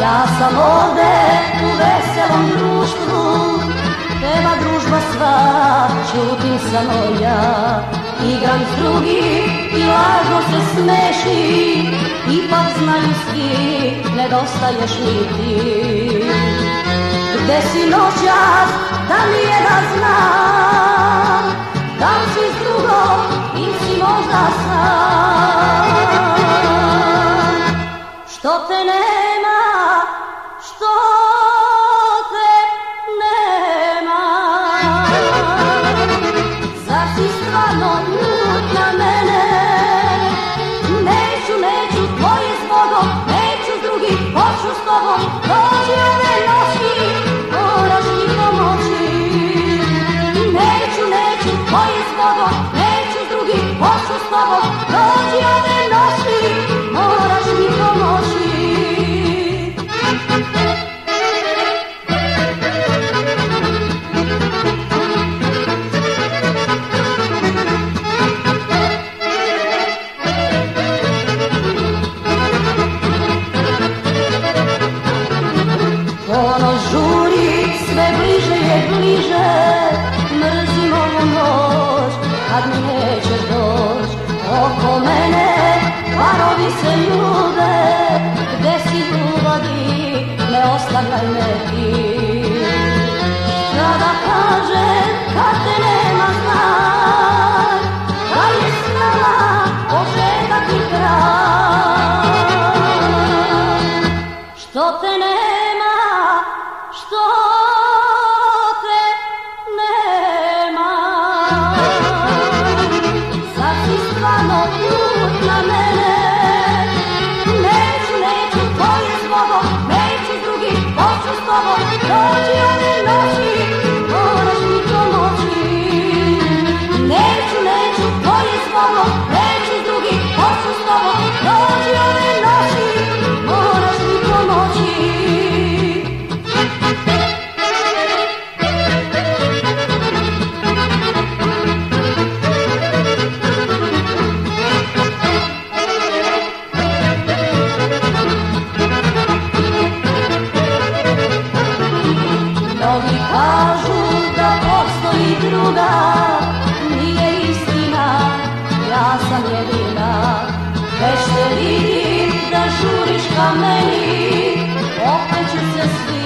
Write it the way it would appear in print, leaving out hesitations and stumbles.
Ja sam ovde u veselom društvu, peva družba sva, čutim samo ja. Igram s drugim i lažno se smeši, ipak znaju svi, nedostaješ mi ti. Gde si noćas, da mi je da znam, da li si s drugom ili si možda sam. Što te nema, što te nema, zar si stvarno ljut na mene? Neću, tvoje zbogom, neću s drugim, hoću s tobom. Dođi ove noći, moraš mi pomoći. Neću, tvoje zbogom, neću s drugim, hoću s tobom. Dođi ove noći, moraš mi pomoći. Ono žuri, sve bliže je bliže, mrzim ovu noć, kad mi neće doć. Oko mene parovi se ljube, gde si ljubavi, ne ostavljaj me ti. Kada kažem, kad te nema znaj, da je s nama početak i kraj. Što te nema, što te nema, zar si stvarno ljut na mene? Neću, tvoje zbogom, neću s drugim, hoću s tobom. Dođi ove noći, moraš mi pomoći. Neću, tvoje zbogom, neću s drugim, hoću s tobom. Dođi ove noći, moraš mi pomoći. Mnogi kažu da postoji druga, nije istina, ja sam jedina. Već te vidim da žuriš ka meni, opet ću se svi